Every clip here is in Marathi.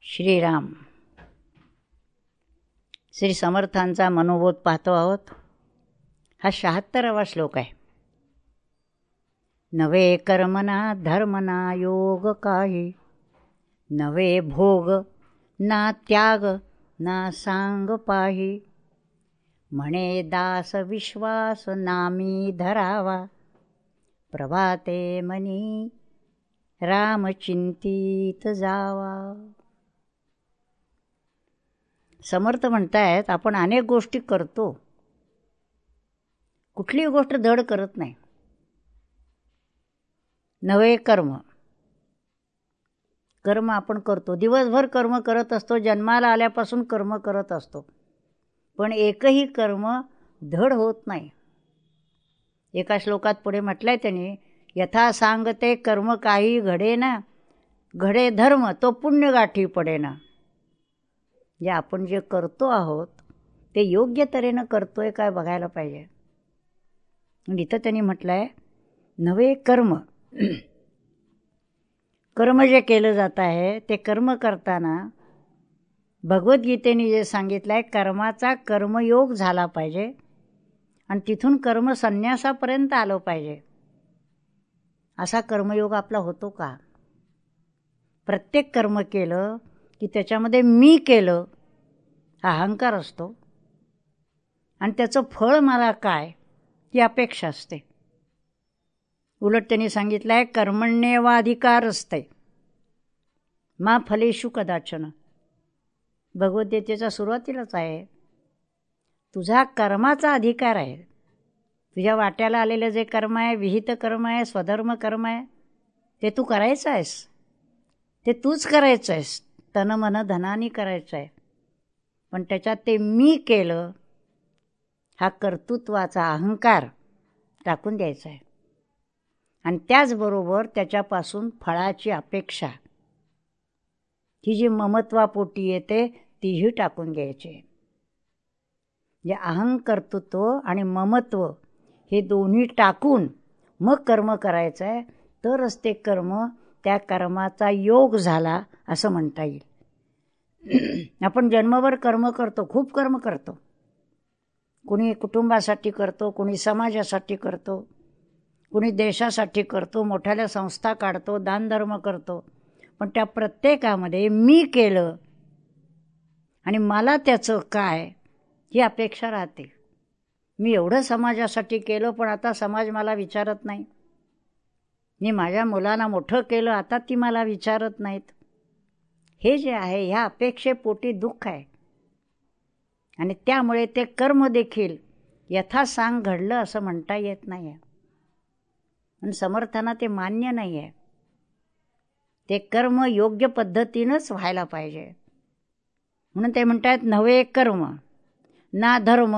श्रीराम. श्री समर्थांचा मनोबोध पाहतो आहोत. हा 76वा श्लोक आहे. नवे कर्मना धर्मना योग काही, नवे भोग ना त्याग ना सांग पाही, म्हणे दास विश्वास नामी धरावा, प्रभाते मनी राम चिंतित जावा. समर्थ म्हणतायत आपण अनेक गोष्टी करतो, कुठलीही गोष्ट धड करत नाही. नवे कर्म आपण करतो, दिवसभर कर्म करत असतो, जन्माला आल्यापासून कर्म करत असतो, पण एकही कर्म धड होत नाही. एका श्लोकात पुढे म्हटलंय त्यांनी, यथा सांगते कर्म काही घडे ना, घडे धर्म तो पुण्य गाठी पडे ना. जे आपण जे करतो आहोत ते योग्य तऱ्हेनं करतोय काय बघायला पाहिजे. इथं त्यांनी म्हटलंय नवे कर्म जे केलं जात आहे ते कर्म करताना भगवद्गीतेने जे सांगितलंय कर्माचा कर्मयोग झाला पाहिजे आणि तिथून कर्म संन्यासापर्यंत आलं पाहिजे. असा कर्मयोग आपला होतो का? प्रत्येक कर्म केलं की त्याच्यामध्ये मी केलं हा अहंकार असतो आणि त्याचं फळ मला काय ही अपेक्षा असते. उलट त्यांनी सांगितलंय कर्मण्येवाधिकार असते मा फलेषु कदाचन. भगवद्गीतेच्या सुरुवातीलाच आहे, तुझा कर्माचा अधिकार आहे. तुझ्या वाट्याला आलेलं जे कर्म आहे, विहित कर्म आहे, स्वधर्म कर्म आहे, ते तू करायचं आहेस, ते तूच करायचं आहेस, तन मन धनानी करायचं आहे. पण त्याच्यात ते मी केलं हा कर्तृत्वाचा अहंकार टाकून द्यायचा आहे आणि त्याचबरोबर त्याच्यापासून फळाची अपेक्षा ही जी ममत्वापोटी येते तीही टाकून घ्यायची. जे अहंकर्तृत्व आणि ममत्व हे दोन्ही टाकून मग कर्म करायचं आहे, तरच ते कर्म त्या कर्माचा योग झाला असं म्हणता येईल. आपण जन्मभर कर्म करतो, खूप कर्म करतो. कुणी कुटुंबासाठी करतो, कुणी समाजासाठी करतो, कुणी देशासाठी करतो, मोठ्याल्या संस्था काढतो, दानधर्म करतो. पण त्या प्रत्येकामध्ये मी केलं आणि मला त्याचं काय ही अपेक्षा राहते. मी एवढं समाजासाठी केलं पण आता समाज मला विचारत नाही. मी माझ्या मुलांना मोठं केलं, आता ती मला विचारत नाहीत. हे जे आहे ह्या अपेक्षेपोटी दुःख आहे आणि त्यामुळे ते कर्म देखील यथासांग घडलं असं म्हणता येत नाही आहे. पण समर्थांना ते मान्य नाही आहे. ते कर्म योग्य पद्धतीनंच व्हायला पाहिजे. म्हणून ते म्हणतात नवे कर्म ना धर्म.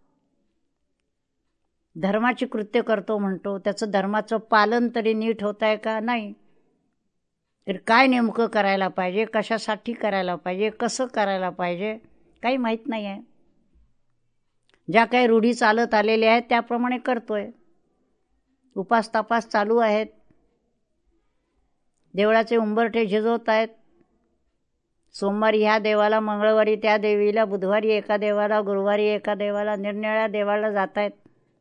धर्माची कृत्य करतो म्हणतो, त्याचं धर्माचं पालन तरी नीट होत आहे का? नाही. तर काय नेमकं करायला पाहिजे, कशासाठी करायला पाहिजे, कसं करायला पाहिजे काही माहीत नाही आहे. ज्या काही रूढी चालत आलेल्या आहेत त्याप्रमाणे करतोय. उपास तापास चालू आहेत, देवळाचे उंबरठे झिजवत आहेत. सोमवारी ह्या देवाला, मंगळवारी त्या देवीला, बुधवारी एका देवाला, गुरुवारी एका देवाला, निरनिराळ्या देवाला जात आहेत.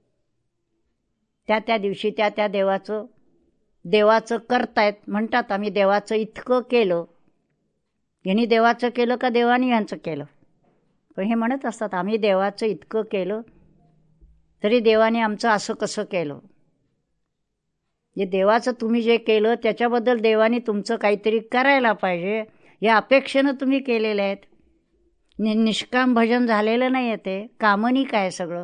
त्या दिवशी त्या देवाचं करतायत. म्हणतात आम्ही देवाचं इतकं केलं. यांनी देवाचं केलं का देवानी यांचं केलं? पण हे म्हणत असतात आम्ही देवाचं इतकं केलं तरी देवाने आमचं असं कसं केलं. जे देवाचं तुम्ही जे केलं त्याच्याबद्दल देवाने तुमचं काहीतरी करायला पाहिजे या अपेक्षेनं तुम्ही केलेले आहेत. निष्काम भजन झालेलं नाही आहे. ते कामनी काय सगळं.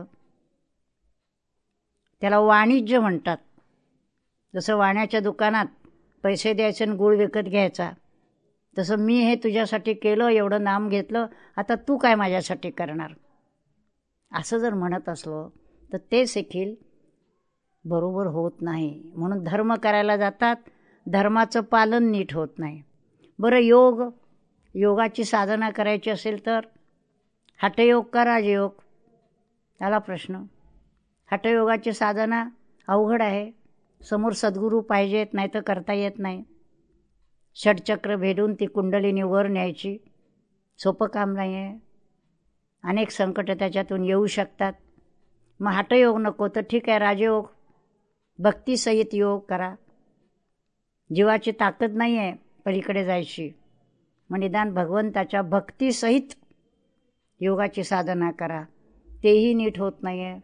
त्याला वाणिज्य म्हणतात. जसं वाण्याच्या दुकानात पैसे द्यायचे आणि गूळ विकत घ्यायचा, तसं मी हे तुझ्यासाठी केलं, एवढं नाम घेतलं, आता तू काय माझ्यासाठी करणार, असं जर म्हणत असलो तर ते देखील बरोबर होत नाही. म्हणून धर्म करायला जातात, धर्माचं पालन नीट होत नाही. बरं योगाची साधना करायची असेल तर हठयोग का राजयोग? आला प्रश्न. हठयोगाची साधना अवघड आहे. समोर सद्गुरू पाहिजेत, नाही तर करता येत नाही. षटचक्र भेदून ती कुंडलिनी वर न्यायची सोपं काम नाही आहे. अनेक संकट त्याच्यातून येऊ शकतात. मग हठयोग नको तर ठीक आहे, राजयोग भक्तिसहित योग करा. जीवाची ताकद नाही आहे पलीकडे जायची, मग निदान भगवंताच्या भक्तिसहित योगाची साधना करा. तेही नीट होत नाही आहे.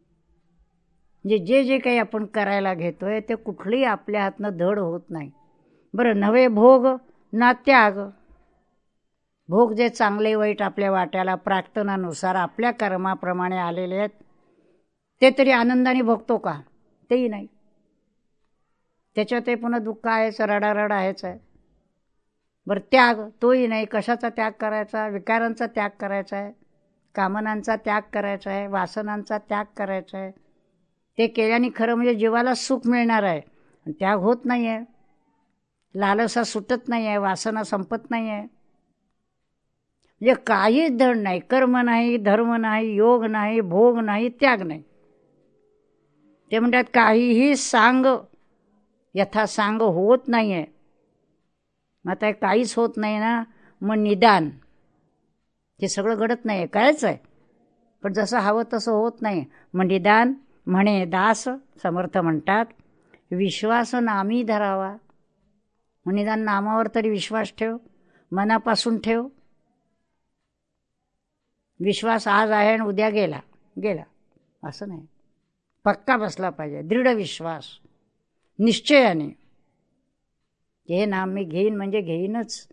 जे जे काही आपण करायला घेतोय ते कुठलंही आपल्या हातनं धड होत नाही. बरं, नवे भोग ना त्याग. भोग जे चांगले वाईट आपल्या वाट्याला प्रार्थनानुसार आपल्या कर्माप्रमाणे आलेले आहेत ते तरी आनंदाने भोगतो का? तेही नाही. त्याच्यात पुन्हा दुःख आहेच, रडारड आहेच आहे. बरं, त्याग तोही नाही. कशाचा त्याग करायचा? विकारांचा त्याग करायचा आहे, कामनांचा त्याग करायचा आहे, वासनांचा त्याग करायचा आहे. ते केल्याने खरं म्हणजे जीवाला सुख मिळणार आहे. त्याग होत नाही आहे, लालसा सुटत नाही आहे, वासना संपत नाही आहे. म्हणजे काहीच धड नाही. कर्म नाही, धर्म नाही, योग नाही, भोग नाही, त्याग नाही. ते म्हणतात काहीही सांग यथा सांग होत नाही आहे. मग आता काहीच होत नाही ना, मग निदान हे सगळं घडत नाही आहे, कायच आहे, पण जसं हवं तसं होत नाही. मग निदान म्हणे दास समर्थ म्हणतात विश्वास नामी धरावा. मग निदान नामावर तरी विश्वास ठेव, मनापासून ठेव. विश्वास आज आहे आणि उद्या गेला गेला असं नाही. पक्का बसला पाहिजे, दृढ विश्वास, निश्चयाने. हे नाम मी घेईन म्हणजे घेईनच.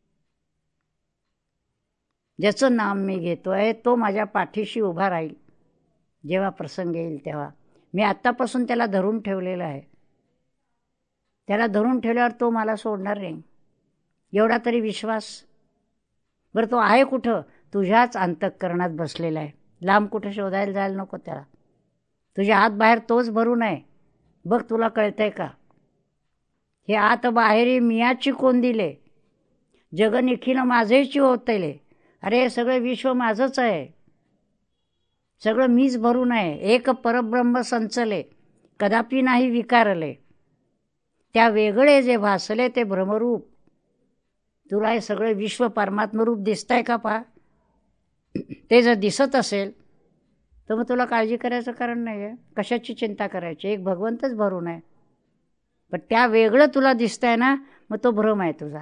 ज्याचं नाम मी घेतोय तो माझ्या पाठीशी उभा राहील जेव्हा प्रसंग येईल तेव्हा. मी आत्तापासून त्याला धरून ठेवलेलं आहे. त्याला धरून ठेवल्यावर तो मला सोडणार नाही, एवढा तरी विश्वास. बरं, तो आहे कुठं? तुझ्याच अंतःकरणात बसलेला आहे. लांब कुठं शोधायला जायला नको त्याला. तुझ्या आत बाहेर तोच भरून आहे. बघ, तुला कळतंय का? हे आत बाहेरी मियाची कोण दिले, जग निखिल माझेची होतले. अरे, सगळं विश्व माझंच आहे, सगळं मीच भरून आहे. एक परब्रह्म संचले, कदापि नाही विकारले. त्या वेगळे जे भासले ते भ्रमरूप. तुला हे सगळं विश्व परमात्मरूप दिसतंय का? पहा, ते जर दिसत असेल तर मग तुला काळजी करायचं कारण नाही आहे. कशाची चिंता करायची? एक भगवंतच भरून आहे. पण त्या वेगळं तुला दिसतंय ना, मग तो भ्रम आहे तुझा.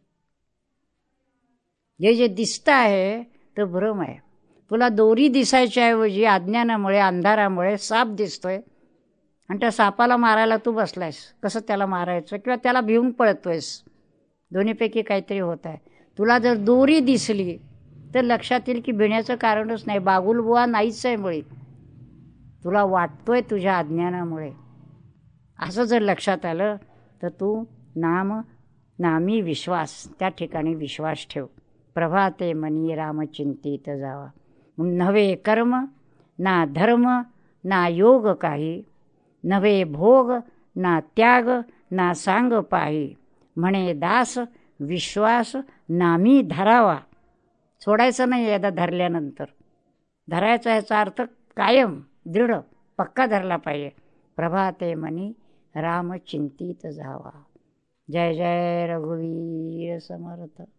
जे दिसतं आहे तो भ्रम आहे. तुला दोरी दिसायच्या ऐवजी अज्ञानामुळे, अंधारामुळे साप दिसतोय आणि त्या सापाला मारायला तू बसलायस. कसं त्याला मारायचं? किंवा त्याला भिवून पळतोयस. दोन्हीपैकी काहीतरी होत आहे. तुला जर दोरी दिसली तर लक्षात येईल की भिण्याचं कारणच नाही, बागुलबुवा नाहीच आहे मुळी. तुला वाटतोय तुझ्या अज्ञानामुळे. असं जर लक्षात आलं तर तू नामी विश्वास, त्या ठिकाणी विश्वास ठेव. प्रभाते मनी रामचिंतित जावा. नवे कर्म ना धर्म ना योग काही, नवे भोग ना त्याग ना सांग पाही. म्हणे दास विश्वास नामी धरावा. सोडायचं नाही एकदा धरल्यानंतर. धरायचा याचा अर्थ कायम दृढ पक्का धरला पाहिजे. प्रभाते मनी रामचिंतित जावा. जय जय रघुवीर समर्थ.